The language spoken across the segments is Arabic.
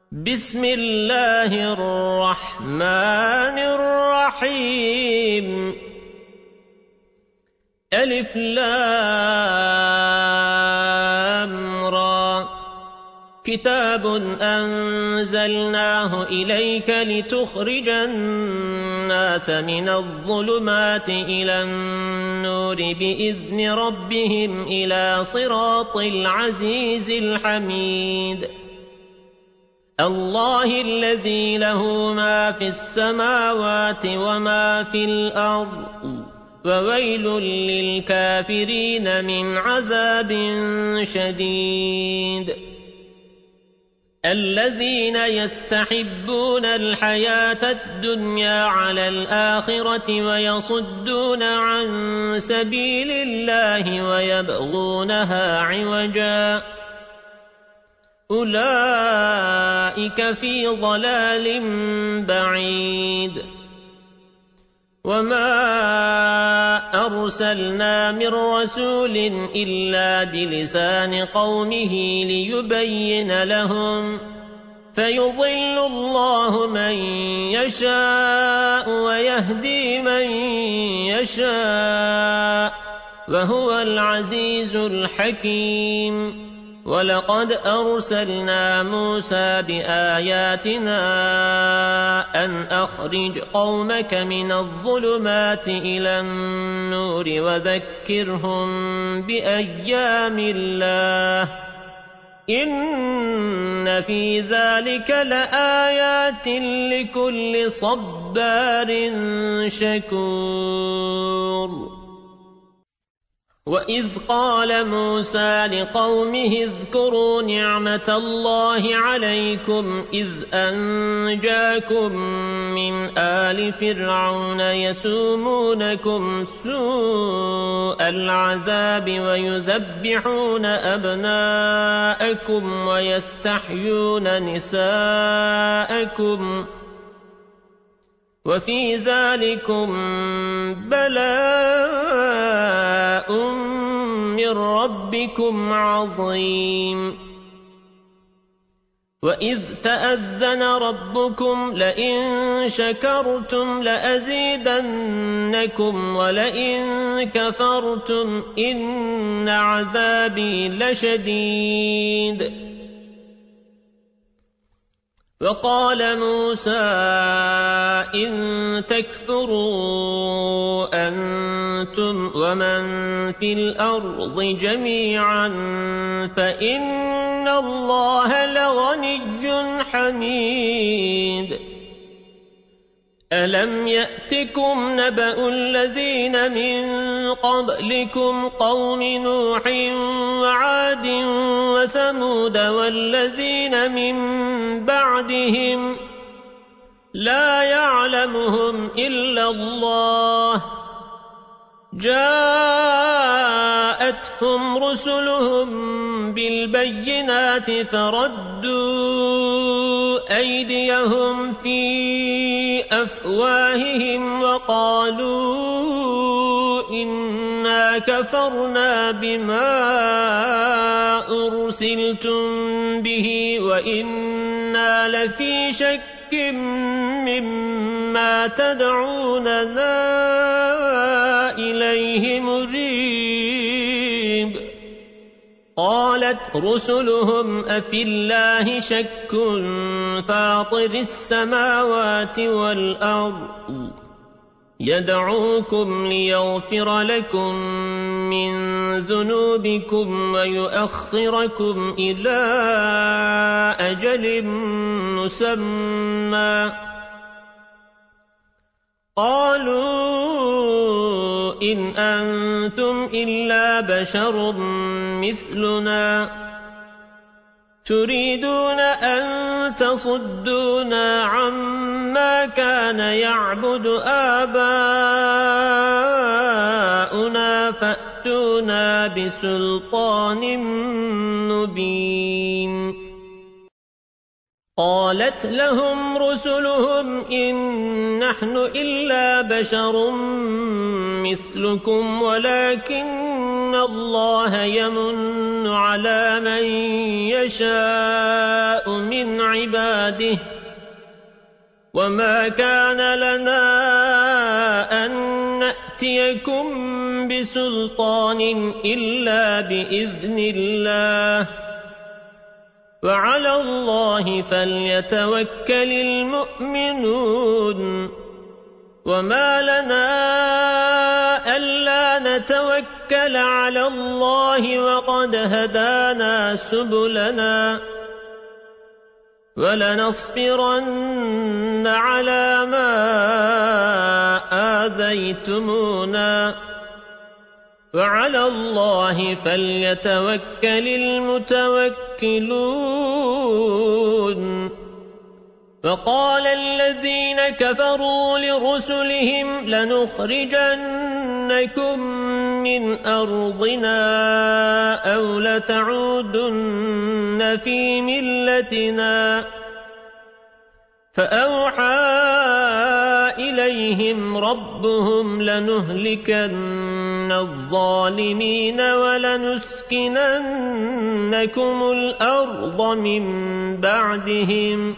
بسم الله الرحمن الرحيم ألف لام را كتاب أنزلناه إليك لتخرج الناس من الظلمات إلى النور بإذن ربهم إلى صراط العزيز الحميد الله الذي له ما في السماوات وما في الأرض وويل للكافرين من عذاب شديد الذين يستحبون الحياة الدنيا على الآخرة ويصدون عن سبيل الله ويبغونها عوجا أولئك في ضلال بعيد وما أرسلنا من رسول إلا بلسان قومه ليبين لهم فيضل الله من يشاء ويهدي من يشاء وهو العزيز الحكيم ولقد أرسلنا موسى بآياتنا أن أخرج قومك من الظلمات إلى النور وذكرهم بأيام الله إن في ذلك لآيات لكل صبار شكور وإذ قال موسى لقومه اذكروا نعمة الله عليكم إذ أنجاكم من آل فرعون يسومونكم سوء العذاب ويذبحون أبناءكم ويستحيون نساءكم وفي ذلكم بلاء من ربكم عظيم وإذ تأذن ربكم لئن شكرتم لأزيدنكم ولئن كفرتم إن عذابي لشديد وقال موسى إن تكفروا أنتم ومن في الأرض جميعا فإن الله لغني حميد ألم يأتكم نبأ الذين من قبلكم قوم نوح وعاد وثمود والذين من بعدهم لا يعلمهم إلا الله جاءتهم رسلهم بالبينات فردوا أيديهم في أفواههم وقالوا إنا كفرنا بما أرسلتم به وإنا لفي شك مما تدعوننا إليه مريب قالت رسلهم أفي الله شك فاطر السماوات والأرض يدعوكم ليغفر لكم من ذنوبكم ويؤخركم إلى أجل مسمى قالوا إن أنتم إلا بشر مثلنا تريدون أن تصدونا عما كان يعبد آباؤنا فأتونا بسلطان مبين قالت لهم رسلهم إن نحن إلا بشر مثلكم ولكن الله يمن على من يشاء من عباده وما كان لنا أن نأتيكم بسلطان إلا بإذن الله وعلى الله فليتوكل المؤمنون وما لنا ألا نتوكل على الله وقد هدانا سبلنا ولنصبرن على ما آذيتمونا وعلى الله فليتوكل المتوكلون وقال الذين كفروا لرسلهم لنخرجنكم من أرضنا أو لتعودن في ملتنا فأوحى إليهم ربهم لنهلكن الظالمين ولنسكننكم الأرض من بعدهم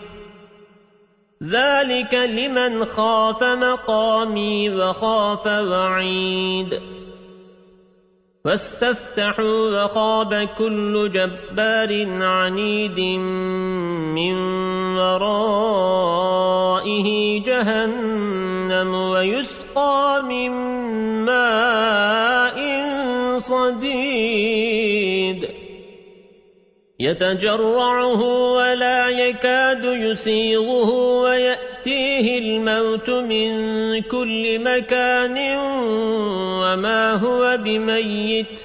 ذلك لمن خاف مقامي وخاف وعيد واستفتحوا وخاب كل جبار عنيد من ورائه جهنم ويسقى من ماء صديد يتجرعه ولا يكاد يسيغه ويأتيه الموت من كل مكان وما هو بميت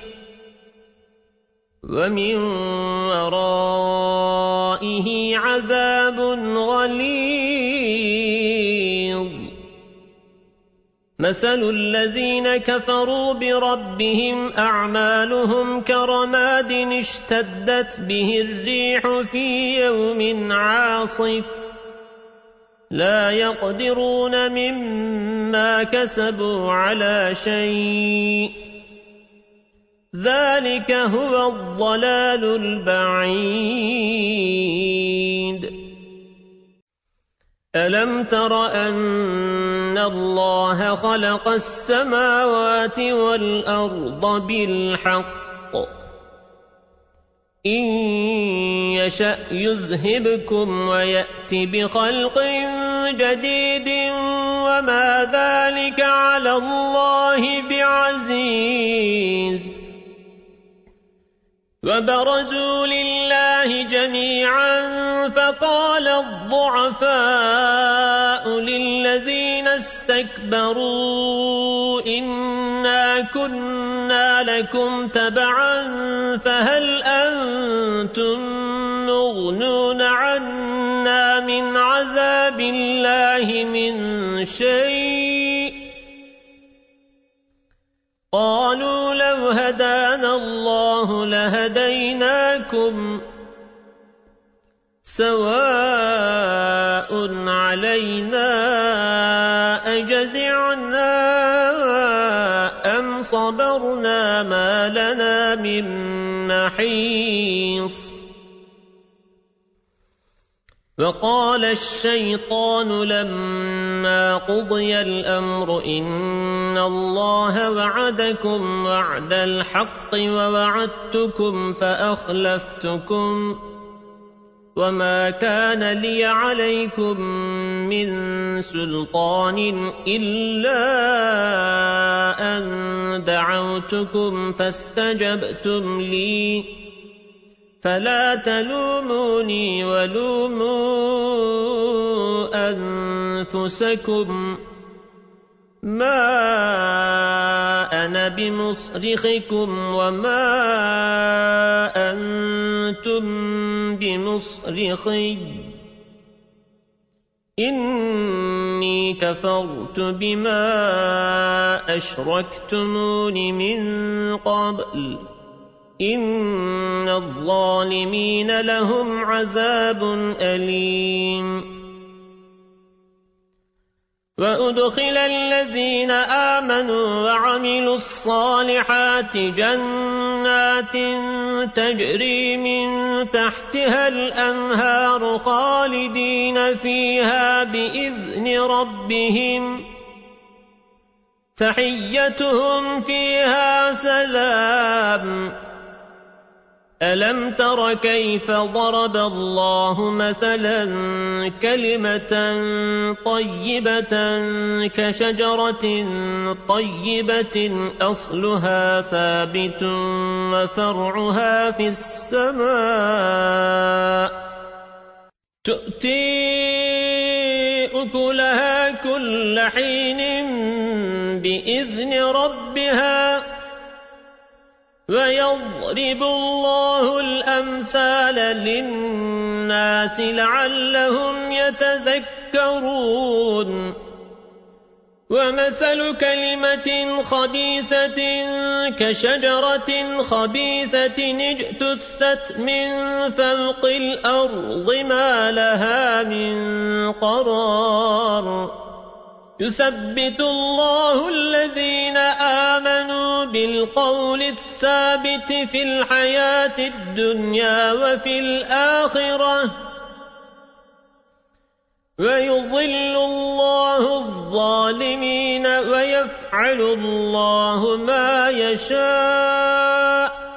ومن ورائه عذاب غليظ مثل الذين كفروا بربهم أعمالهم كرماد اشتدت به الريح في يوم عاصف لا يقدرون مما كسبوا على شيء ذلك هو الضلال البعيد ألم تر أن الله خلق السماوات والأرض بالحق إن يشأ يذهبكم ويأت بخلق جديد وما ذلك على الله بعزيز وبرزوا لله جميعا فقال الضعفاء للذين استكبروا إنا كنا لكم تبعا فهل أنتم مغنون عنا من عذاب الله من شيء قالوا لو هدانا الله لهديناكم سواء علينا أجزعنا أم صبرنا ما لنا من محيص وقال الشيطان لما قضي الأمر إن الله وعدكم وعد الحق ووعدتكم فأخلفتكم وما كان لي عليكم من سلطان إلا أن دعوتكم فاستجبتم لي فلا تلوموني ولوموا أنفسكم ما أنا بمصرخكم وما أنتم بمصرخي إني كفرت بما أشركتمون من قبل إن الظالمين لهم عذاب أليم وأدخل الذين آمنوا وعملوا الصالحات جنات تجري من تحتها الأنهار خالدين فيها بإذن ربهم تحيتهم فيها سلام ألم تر كيف ضرب الله مثلا كلمة طيبة كشجرة طيبة أصلها ثابت وفرعها في السماء تؤتي أكلها كل حين بإذن ربها ويضرب الله الأمثال للناس لعلهم يتذكرون ومثل كلمة خبيثة كشجرة خبيثة اجتثت من فوق الأرض ما لها من قرار يثبت الله الذين آمنوا بالقول الثابت في الحياة الدنيا وفي الآخرة ويضل الله الظالمين ويفعل الله ما يشاء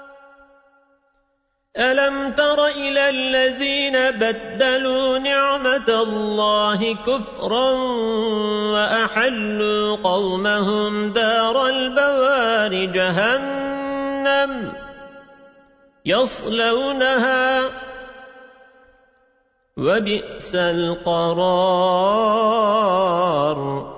ألم تر إلى الذين بدلوا نعمة الله كفرا وأحلوا قومهم دار البوار جهنم يصلونها وبئس القرار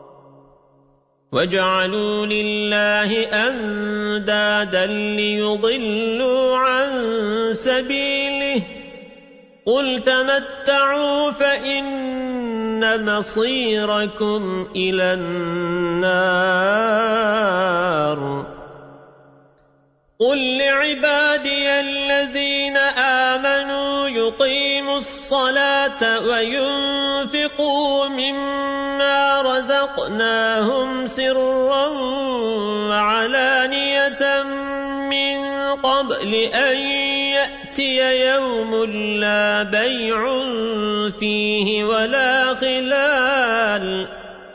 وجعلوا لله أندادا ليضلوا عن سبيله قل تمتعوا فإن مصيركم إلى النار قل لعبادي الذين آمنوا يقيموا الصلاة وينفقوا مما رزقناهم سرا وعلانية من قبل أن يأتي يوم لا بيع فيه ولا خلال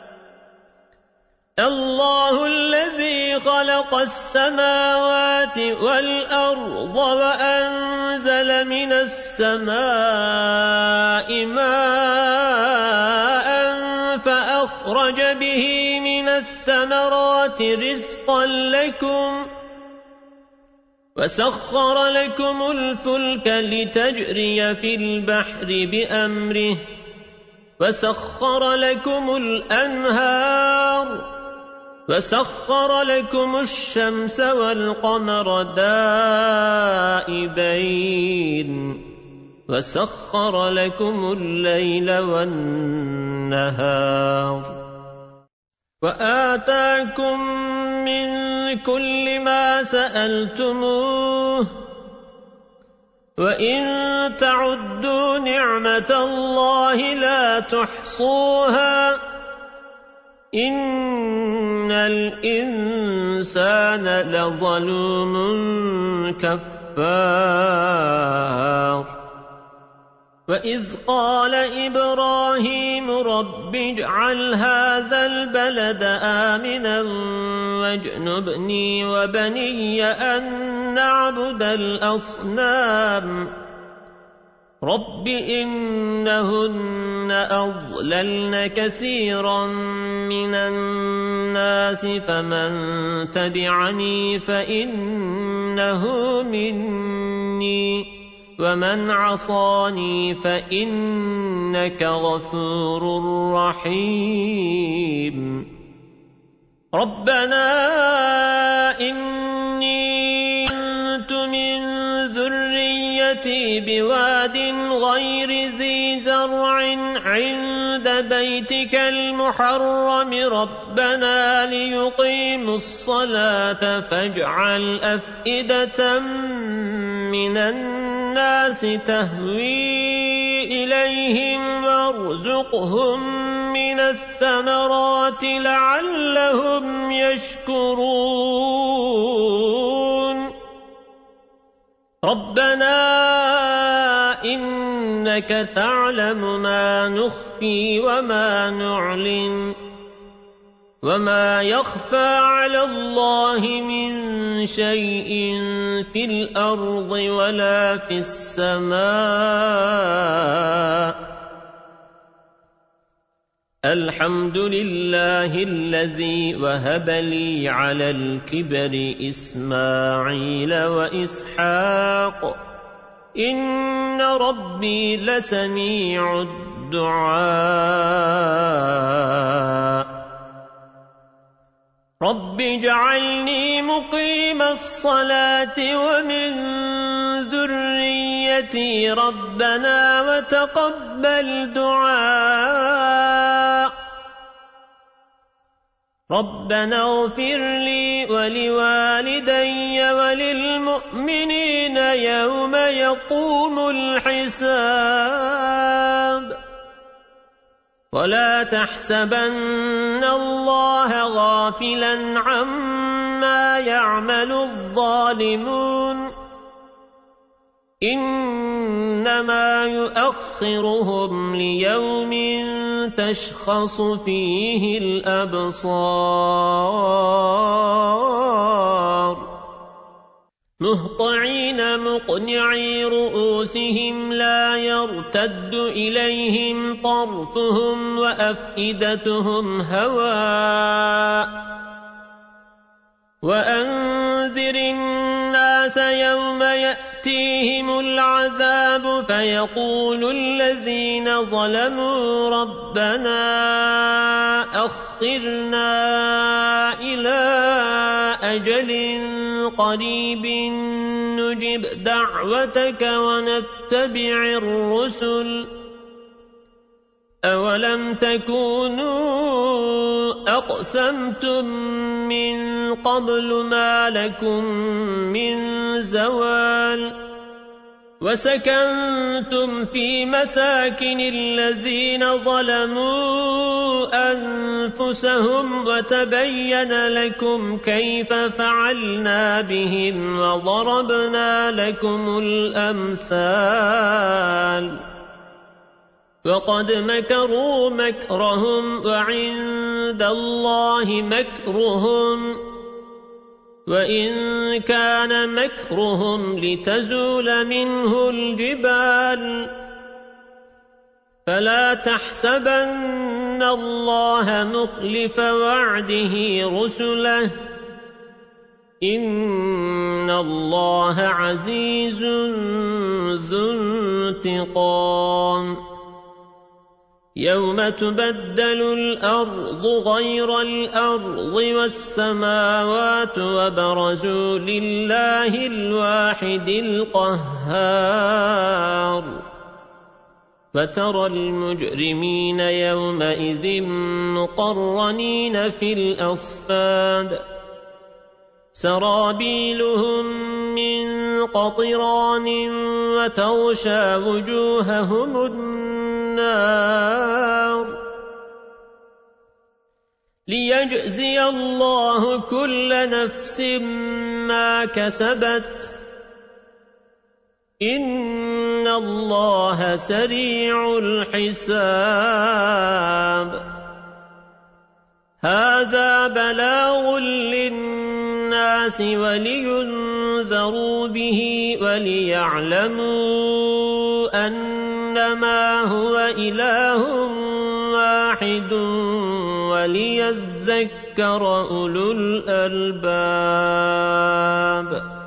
الله الذي خلق السماوات والأرض وأنزل من السماء ماء فأخرج به من الثمرات رزقا لكم وسخر لكم الفلك لتجري في البحر بأمره وسخر لكم الأنهار وسخر لكم الشمس والقمر دائبين وسخر لكم الليل والنهار وآتاكم من كل ما سألتموه وإن تعدوا نعمة الله لا تحصوها إن الإنسان لظلوم كفار وإذ قال إبراهيم رب اجعل هذا البلد آمنا واجنبني وبني أن نعبد الأصنام رب إنهن أضللن كثيرا من الناس فمن تبعني فإنه مني ومن عصاني فإنك غفور رحيم ربنا إني كنت من ذريتي بواد غير ذي زرع عند عند بيتك المحرم ربنا ليقيموا الصلاة فاجعل أفئدة من الناس تهوي إليهم وارزقهم من الثمرات لعلهم يشكرون ربنا إنك تعلم ما نخفي وما نعلن وما يخفى على الله من شيء في الأرض ولا في السماء الحمد لله الذي وهب لي على الكبر إسماعيل وإسحاق إن ربي لسميع الدعاء رب اجعلني مقيم الصلاة ومن ذريتي ربنا وتقبل دعاء ربنا اغفر لي ولوالدي وللمؤمنين يوم يقوم الحساب ولا تحسبن الله غافلا عما يعمل الظالمون إنما يؤخرهم ليوم تشخص فيه الأبصار مهطعين مقنعي رؤوسهم لا يرتد إليهم طرفهم وأفئدتهم هواء وأنذر الناس يوم يأتيهم العذاب فيقول الذين ظلموا ربنا أخرنا إلى أجل قريب نجب دعوتك ونتبع الرسل أولم تكونوا أقسمتم من قبل ما لكم من زوال وسكنتم في مساكن الذين ظلموا أنفسهم وتبين لكم كيف فعلنا بهم وضربنا لكم الأمثال وقد مكروا مكرهم وعند الله مكرهم وإن كان مكرهم لتزول منه الجبال فلا تحسبن الله مخلف وعده رسله إن الله عزيز ذو انتقام يوم تبدل الأرض غير الأرض والسماوات وبرزوا لله الواحد القهار فترى المجرمين يومئذ مقرنين في الأصفاد سرابيلهم من قطران وتغشى وجوههم النار ليجزي الله كل نفس ما كسبت إن الله سريع الحساب هذا بلاغ للناس ولينذروا به وليعلموا أنما هو إله واحد وليذكر أولو الألباب